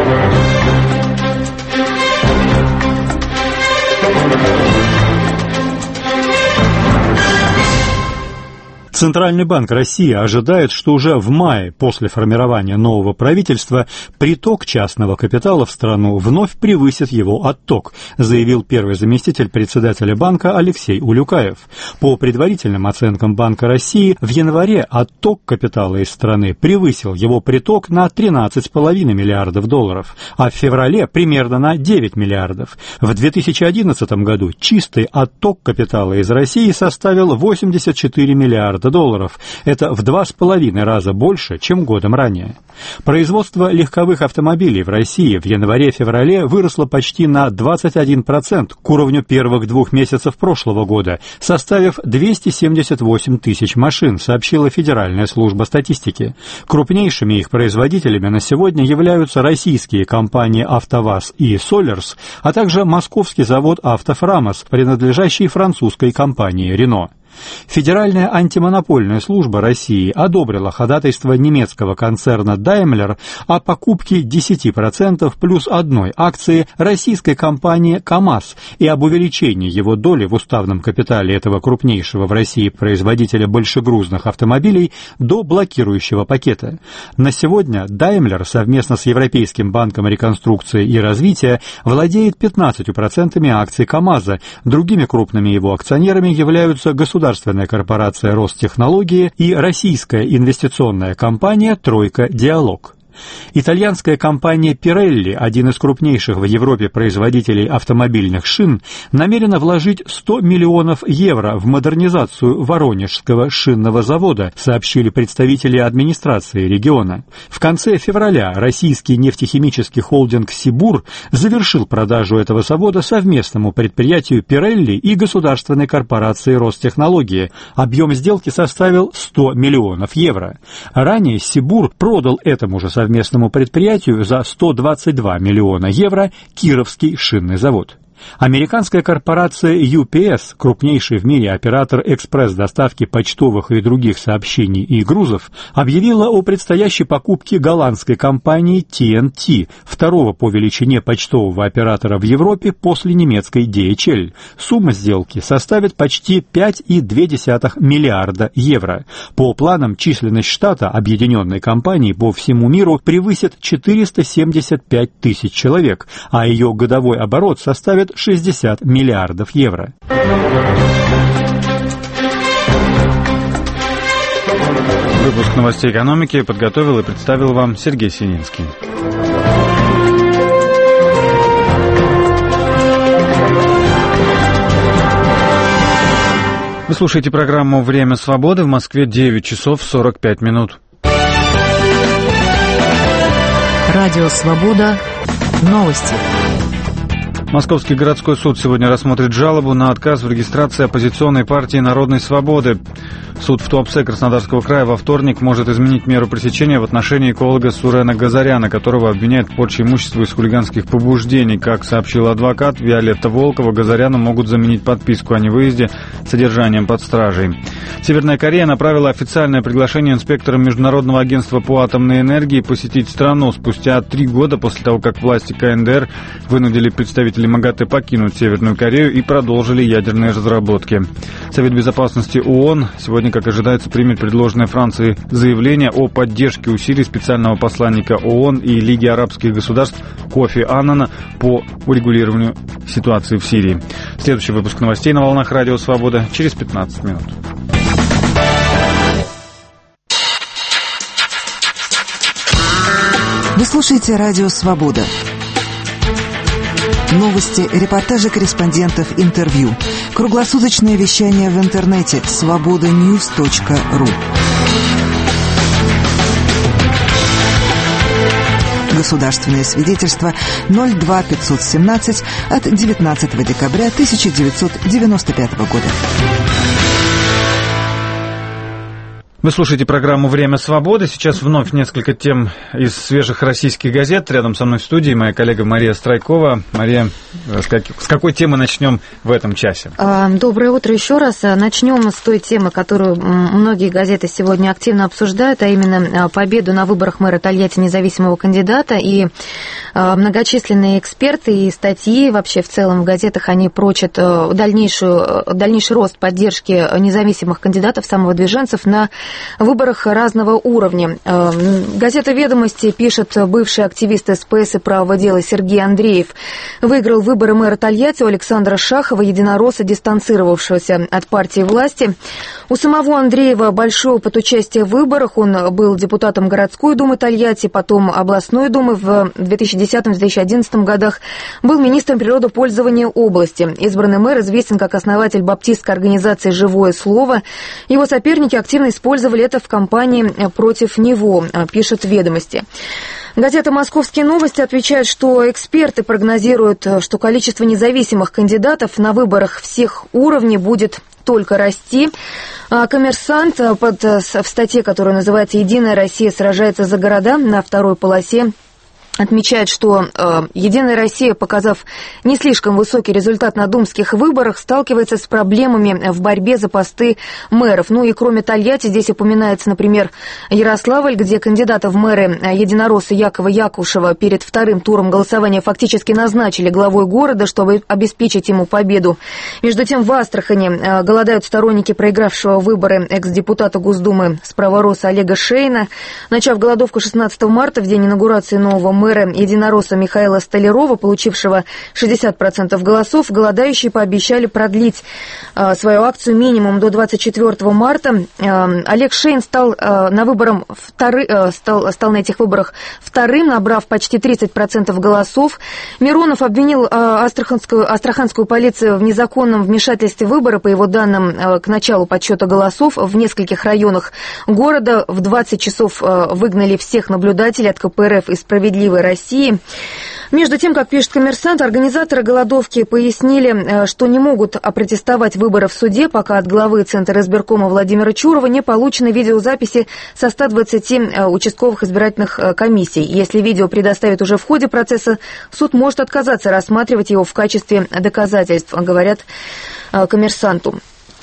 Центральный банк России ожидает, что уже в мае, после формирования нового правительства, приток частного капитала в страну вновь превысит его отток, заявил первый заместитель председателя банка Алексей Улюкаев. По предварительным оценкам Банка России, в январе отток капитала из страны превысил его приток на тринадцать целых пять десятых миллиардов долларов, а в феврале примерно на девять миллиардов. В две тысячи одиннадцатом году чистый отток капитала из России составил восемьдесят четыре миллиарда долларов. Это в два с половиной раза больше, чем годом ранее. Производство легковых автомобилей в России в январе-феврале выросло почти на двадцать один процент к уровню первых двух месяцев прошлого года, составив двести семьдесят восемь тысяч машин, сообщила Федеральная служба статистики. Крупнейшими их производителями на сегодня являются российские компании «АвтоВАЗ» и «Солерс», а также московский завод «Автофрамос», принадлежащий французской компании «Рено». Федеральная антимонопольная служба России одобрила ходатайство немецкого концерна Daimler о покупке десять процентов плюс одной акции российской компании КАМАЗ и об увеличении его доли в уставном капитале этого крупнейшего в России производителя большегрузных автомобилей до блокирующего пакета. На сегодня Daimler совместно с Европейским банком реконструкции и развития владеет пятнадцатью процентами акций КАМАЗа. Другими крупными его акционерами являются государственные Государственная корпорация Ростехнологии и российская инвестиционная компания «Тройка Диалог». Итальянская компания Pirelli, один из крупнейших в Европе производителей автомобильных шин, намерена вложить сто миллионов евро в модернизацию Воронежского шинного завода, сообщили представители администрации региона. В конце февраля российский нефтехимический холдинг «Сибур» завершил продажу этого завода совместному предприятию Pirelli и государственной корпорации Ростехнологии. Объем сделки составил сто миллионов евро. Ранее «Сибур» продал этому же совместному местному предприятию за сто двадцать два миллиона евро Кировский шинный завод. Американская корпорация ю пи эс, крупнейший в мире оператор экспресс-доставки почтовых и других сообщений и грузов, объявила о предстоящей покупке голландской компании ти эн ти, второго по величине почтового оператора в Европе после немецкой ди эйч эл. Сумма сделки составит почти пять целых две десятых миллиарда евро. По планам, численность штата объединенной компании по всему миру превысит четыреста семьдесят пять тысяч человек, а ее годовой оборот составит шестьдесят миллиардов евро. Выпуск новостей экономики подготовил и представил вам Сергей Сининский. Вы слушаете программу «Время свободы». В Москве девять часов сорок пять минут. Радио «Свобода». Новости. Московский городской суд сегодня рассмотрит жалобу на отказ в регистрации оппозиционной партии «Народной свободы». Суд в Туапсе Краснодарского края во вторник может изменить меру пресечения в отношении эколога Сурена Газаряна, которого обвиняют в порче имущества из хулиганских побуждений. Как сообщила адвокат Виолетта Волкова, Газаряну могут заменить подписку о невыезде с содержанием под стражей. Северная Корея направила официальное приглашение инспекторам Международного агентства по атомной энергии посетить страну спустя три года после того, как власти ка эн дэ эр вынудили представителей МАГАТЭ покинуть Северную Корею и продолжили ядерные разработки. Совет безопасности ООН сегодня, как ожидается, примет предложенное Францией заявление о поддержке усилий специального посланника ООН и Лиги арабских государств Кофи Аннана по урегулированию ситуации в Сирии. Следующий выпуск новостей на волнах Радио Свобода через пятнадцать минут. Вы слушаете Радио Свобода. Новости, репортажи корреспондентов, интервью. Круглосуточное вещание в интернете свобода ньюс точка ру. Государственное свидетельство ноль два пятьсот семнадцать от девятнадцатого декабря тысяча девятьсот девяносто пятого года. Вы слушаете программу «Время свободы». Сейчас вновь несколько тем из свежих российских газет. Рядом со мной в студии моя коллега Мария Страйкова. Мария, с, как, с какой темы начнем в этом часе? Доброе утро еще раз. Начнем с той темы, которую многие газеты сегодня активно обсуждают, а именно победу на выборах мэра Тольятти независимого кандидата. И многочисленные эксперты и статьи вообще в целом в газетах, они прочат дальнейшую, дальнейший рост поддержки независимых кандидатов, самовыдвиженцев на выборах разного уровня. Газета «Ведомости» пишет, бывший активист эс пэ эс и правого дела Сергей Андреев выиграл выборы мэра Тольятти у Александра Шахова, единоросса, дистанцировавшегося от партии власти. У самого Андреева большой опыт участия в выборах. Он был депутатом городской думы Тольятти, потом областной думы в две тысячи десятом — две тысячи одиннадцатом годах. Был министром природопользования области. Избранный мэр известен как основатель баптистской организации «Живое слово». Его соперники активно использовали это в кампании против него, пишет «Ведомости». Газета «Московские новости» отвечает, что эксперты прогнозируют, что количество независимых кандидатов на выборах всех уровней будет только расти. «Коммерсант» под, в статье, которая называется «Единая Россия сражается за города» на второй полосе отмечает, что э, «Единая Россия», показав не слишком высокий результат на думских выборах, сталкивается с проблемами в борьбе за посты мэров. Ну и кроме Тольятти здесь упоминается, например, Ярославль, где кандидата в мэры единоросса Якова Якушева перед вторым туром голосования фактически назначили главой города, чтобы обеспечить ему победу. Между тем в Астрахани э, голодают сторонники проигравшего выборы экс-депутата Госдумы справоросса Олега Шейна. Начав голодовку шестнадцатого марта, в день инаугурации нового мэра, мэра единоросса Михаила Столярова, получившего шестьдесят процентов голосов, голодающие пообещали продлить э, свою акцию минимум до двадцать четвёртого марта. Э, Олег Шейн стал, э, на выборам вторы, э, стал, стал на этих выборах вторым, набрав почти тридцать процентов голосов. Миронов обвинил э, Астраханскую, Астраханскую полицию в незаконном вмешательстве в выборы. По его данным, э, к началу подсчета голосов в нескольких районах города в двадцать часов э, выгнали всех наблюдателей от ка пэ эр эф и «Справедливой России». Между тем, как пишет «Коммерсант», организаторы голодовки пояснили, что не могут опротестовать выборы в суде, пока от главы Центра избиркома Владимира Чурова не получены видеозаписи со ста двадцати участковых избирательных комиссий. Если видео предоставят уже в ходе процесса, суд может отказаться рассматривать его в качестве доказательств, говорят «Коммерсанту».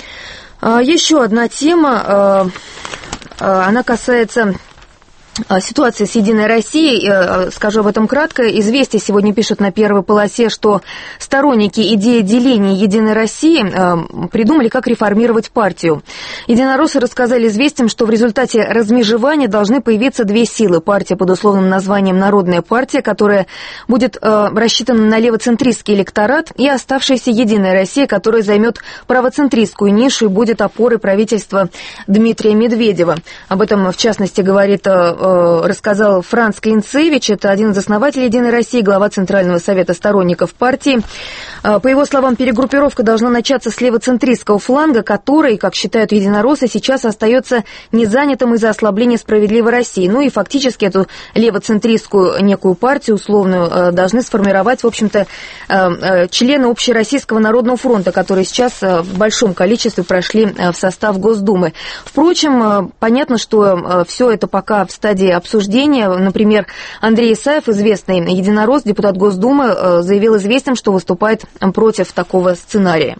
Еще одна тема, она касается ситуация с «Единой Россией», скажу об этом кратко. «Известия» сегодня пишут на первой полосе, что сторонники идеи деления «Единой России» придумали, как реформировать партию. Единороссы рассказали «Известиям», что в результате размежевания должны появиться две силы. Партия под условным названием «Народная партия», которая будет рассчитана на левоцентристский электорат, и оставшаяся «Единая Россия», которая займет правоцентристскую нишу и будет опорой правительства Дмитрия Медведева. Об этом, в частности, говорит рассказал Франц Клинцевич, это один из основателей «Единой России», глава Центрального совета сторонников партии. По его словам, перегруппировка должна начаться с левоцентристского фланга, который, как считают единороссы, сейчас остается незанятым из-за ослабления «Справедливой России». Ну и фактически эту левоцентристскую некую партию условную должны сформировать, в общем-то, члены Общероссийского народного фронта, которые сейчас в большом количестве прошли в состав Госдумы. Впрочем, понятно, что все это пока в стадии обсуждения. Например, Андрей Исаев, известный единоросс, депутат Госдумы, заявил «Известиям», что выступает против такого сценария.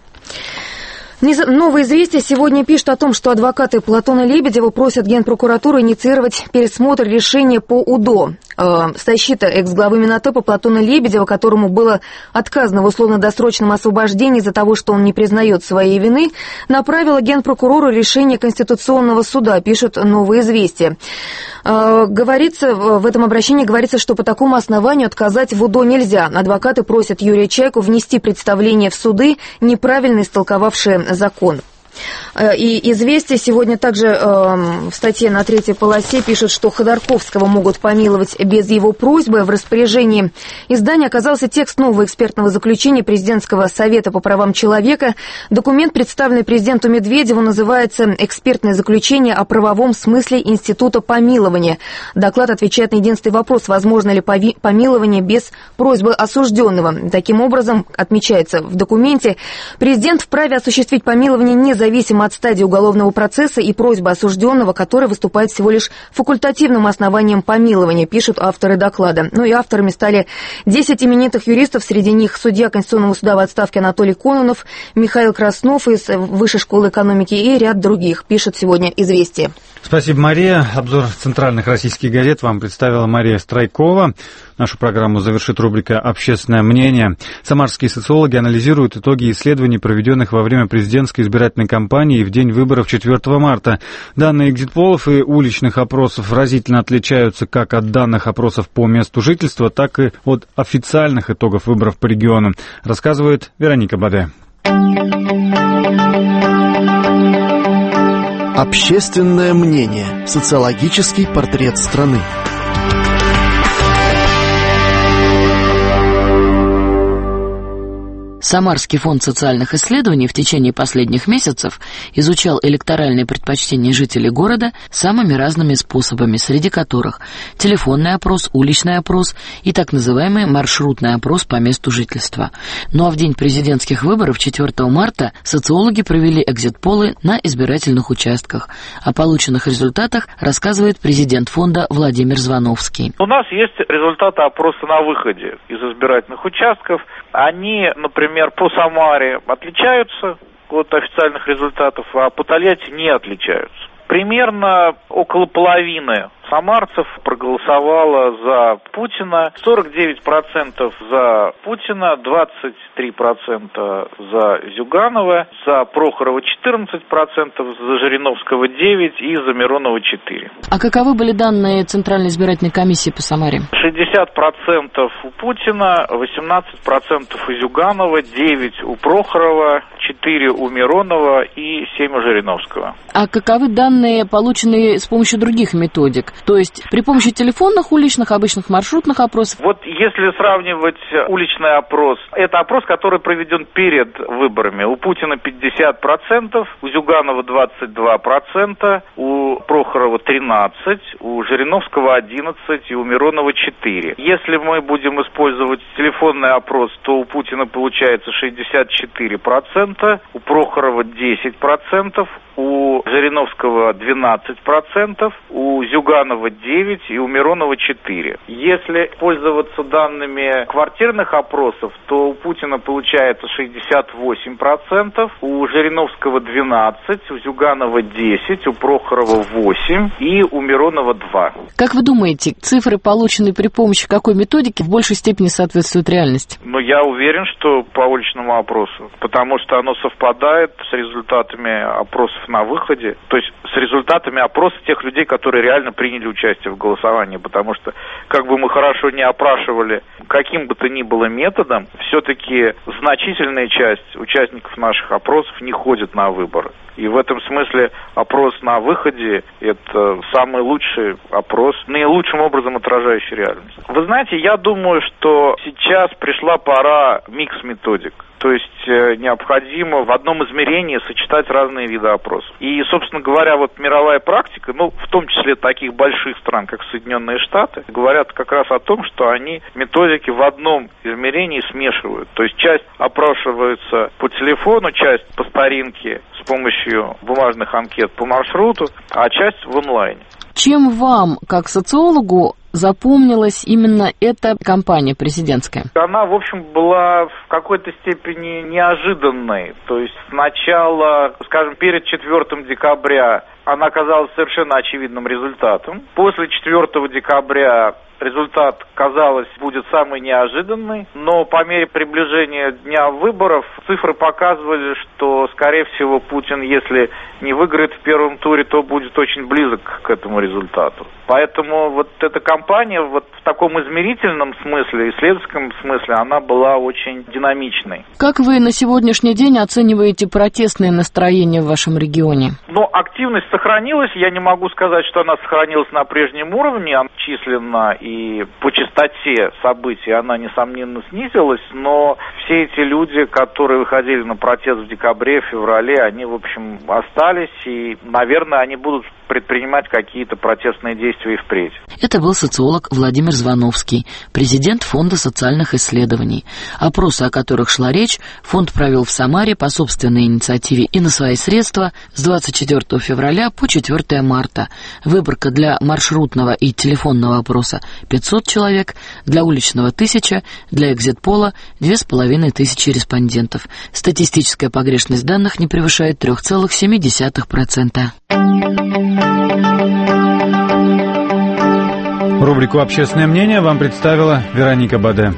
Новые известия сегодня пишут о том, что адвокаты Платона Лебедева просят Генпрокуратуру инициировать пересмотр решения по УДО. Защита экс-главы Минотепа Платона Лебедева, которому было отказано в условно-досрочном освобождении из-за того, что он не признает своей вины, направила Генпрокурору решение Конституционного суда, пишут «Новые известия». Говорится, в этом обращении говорится, что по такому основанию отказать в УДО нельзя. Адвокаты просят Юрия Чайку внести представление в суды, неправильно истолковавшие закон. И «Известия» сегодня также э, в статье на третьей полосе пишут, что Ходорковского могут помиловать без его просьбы. В распоряжении издания оказался текст нового экспертного заключения Президентского совета по правам человека. Документ, представленный президенту Медведеву, называется «Экспертное заключение о правовом смысле института помилования». Доклад отвечает на единственный вопрос, возможно ли помилование без просьбы осужденного. Таким образом, отмечается в документе, президент вправе осуществить помилование независимо Зависимо от стадии уголовного процесса и просьбы осужденного, который выступает всего лишь факультативным основанием помилования, пишут авторы доклада. Ну и авторами стали десять именитых юристов, среди них судья Конституционного суда в отставке Анатолий Кононов, Михаил Краснов из Высшей школы экономики и ряд других, пишут сегодня «Известия». Спасибо, Мария. Обзор центральных российских газет вам представила Мария Страйкова. Нашу программу завершит рубрика «Общественное мнение». Самарские социологи анализируют итоги исследований, проведенных во время президентской избирательной кампании и в день выборов четвёртого марта. Данные экзит-полов и уличных опросов разительно отличаются как от данных опросов по месту жительства, так и от официальных итогов выборов по региону, рассказывает Вероника Баде. Общественное мнение. Социологический портрет страны. Самарский фонд социальных исследований в течение последних месяцев изучал электоральные предпочтения жителей города самыми разными способами, среди которых телефонный опрос, уличный опрос и так называемый маршрутный опрос по месту жительства. Ну а в день президентских выборов четвёртого марта социологи провели экзит-полы на избирательных участках. О полученных результатах рассказывает президент фонда Владимир Звановский. У нас есть результаты опроса на выходе из избирательных участков. Они, например, по Самаре отличаются от официальных результатов, а по Тольятти не отличаются. Примерно около половины самарцев проголосовало за Путина, сорок девять процентов за Путина, двадцать три процента за Зюганова, за Прохорова четырнадцать процентов, за Жириновского девять процентов и за Миронова четыре процента. А каковы были данные Центральной избирательной комиссии по Самаре? шестьдесят процентов у Путина, восемнадцать процентов у Зюганова, девять процентов у Прохорова, четыре процента у Миронова и семь процентов у Жириновского. А каковы данные, полученные с помощью других методик? То есть при помощи телефонных, уличных, обычных маршрутных опросов? Вот если сравнивать уличный опрос, это опрос, который проведен перед выборами. У Путина пятьдесят процентов, у Зюганова двадцать два процента, у Прохорова тринадцать процентов, у Жириновского одиннадцать процентов и у Миронова четыре процента. Если мы будем использовать телефонный опрос, то у Путина получается шестьдесят четыре процента, у Прохорова десять процентов, у Жириновского двенадцать процентов, у Зюганова девять процентов и у Миронова четыре процента. Если пользоваться данными квартирных опросов, то у Путина получается шестьдесят восемь процентов, у Жириновского двенадцать процентов, у Зюганова десять процентов, у Прохорова восемь процентов и у Миронова два процента. Как вы думаете, цифры, полученные при помощи какой методики, в большей степени соответствуют реальности? Ну, я уверен, что по уличному опросу, потому что оно совпадает с результатами опросов на выходе, то есть с результатами опроса тех людей, которые реально приняли участие в голосовании, потому что, как бы мы хорошо не опрашивали каким бы то ни было методом, все-таки значительная часть участников наших опросов не ходит на выборы. И в этом смысле опрос на выходе – это самый лучший опрос, наилучшим образом отражающий реальность. Вы знаете, я думаю, что сейчас пришла пора микс-методик. То есть э, необходимо в одном измерении сочетать разные виды опросов. И, собственно говоря, вот мировая практика, ну, в том числе таких больших стран, как Соединенные Штаты, говорят как раз о том, что они методики в одном измерении смешивают. То есть часть опрашивается по телефону, часть по старинке с помощью бумажных анкет по маршруту, а часть в онлайне. Чем вам, как социологу, запомнилась именно эта кампания президентская? Она, в общем, была в какой-то степени неожиданной. То есть сначала, скажем, перед четвёртым декабря она казалась совершенно очевидным результатом. После четвёртого декабря результат, казалось, будет самый неожиданный, но по мере приближения дня выборов цифры показывали, что, скорее всего, Путин, если не выиграет в первом туре, то будет очень близок к этому результату. Поэтому вот эта кампания вот в таком измерительном смысле, исследовательском смысле, она была очень динамичной. Как вы на сегодняшний день оцениваете протестные настроения в вашем регионе? Ну, активность сохранилась. Я не могу сказать, что она сохранилась на прежнем уровне. Она численно и по частоте событий она, несомненно, снизилась, но все эти люди, которые выходили на протест в декабре, феврале, они, в общем, остались, и, наверное, они будут предпринимать какие-то протестные действия и впредь. Это был социолог Владимир Звановский, президент Фонда социальных исследований. Опросы, о которых шла речь, фонд провел в Самаре по собственной инициативе и на свои средства с двадцать четвёртого февраля по четвёртого марта. Выборка для маршрутного и телефонного опроса пятьсот человек, для уличного тысяча, для экзит-пола две с половиной тысячи респондентов. Статистическая погрешность данных не превышает три целых семь десятых процента. Рубрику «Общественное мнение» вам представила Вероника Баде.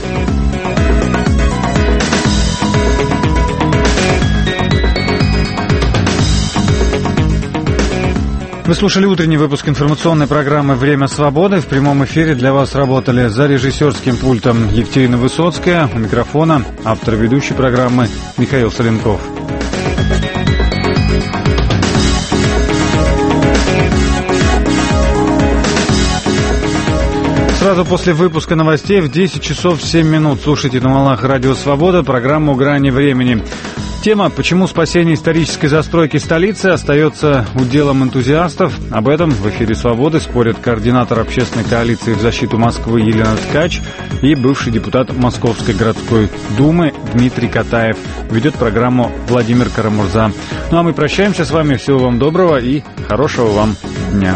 Вы слушали утренний выпуск информационной программы «Время свободы». В прямом эфире для вас работали за режиссерским пультом Екатерина Высоцкая, у микрофона автор ведущей программы Михаил Соленков. Сразу после выпуска новостей в десять часов семь минут слушайте на волнах Радио Свобода программу «Грани времени». Тема «Почему спасение исторической застройки столицы остается уделом энтузиастов?» Об этом в эфире «Свободы» спорят координатор общественной коалиции в защиту Москвы Елена Ткач и бывший депутат Московской городской думы Дмитрий Катаев. Ведет программу Владимир Карамурза. Ну а мы прощаемся с вами. Всего вам доброго и хорошего вам дня.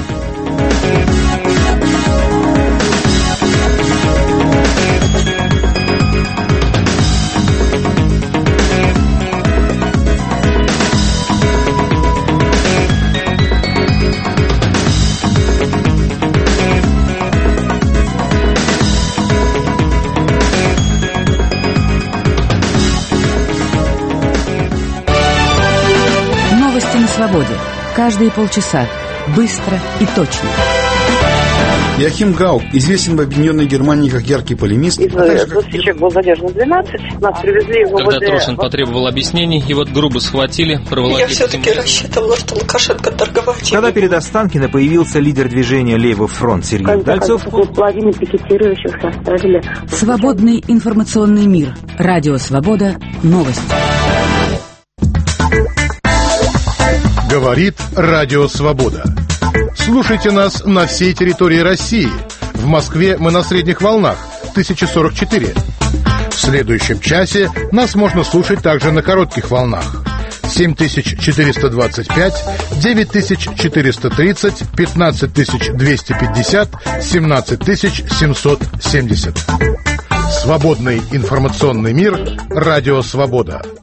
Свободе. Каждые полчаса. Быстро и точно. Йоахим Гаук известен в Объединенной Германии как яркий полемист. двадцать человек был задержан двенадцать. Нас привезли в Когда Трошин потребовал объяснений, его грубо схватили, проволокли. Я все-таки рассчитывала, что Лукашенко торговать. Когда перед Останкино появился лидер движения «Левый фронт» Сергей Дальцов. Половину пикетирующих оставили. Свободный информационный мир. Радио Свобода. Новости. Говорит Радио Свобода. Слушайте нас на всей территории России. В Москве мы на средних волнах тысяча сорок четыре. В следующем часе нас можно слушать также на коротких волнах семь тысяч четыреста двадцать пять, девять тысяч четыреста тридцать, пятнадцать тысяч двести пятьдесят, семнадцать тысяч семьсот семьдесят. Свободный информационный мир. Радио Свобода.